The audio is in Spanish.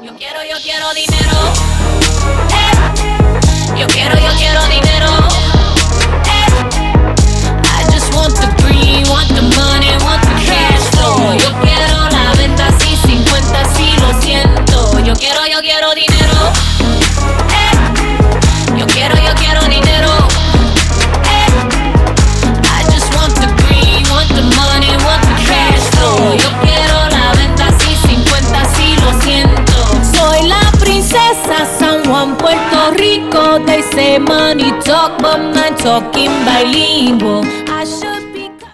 Yo quiero dinero. Yo quiero dinero. I just want the green, want the money, want the cash flow. Yo quiero la venta, sí, 50, sí, lo siento. Yo quiero dinero. Yo quiero dinero. I just want the green, want the money, want the cash flow. Yo quiero la venta, sí, 50, sí, lo siento. Soy la princesa San Juan, Puerto Rico. They say money talk, but my talking bilingual. I should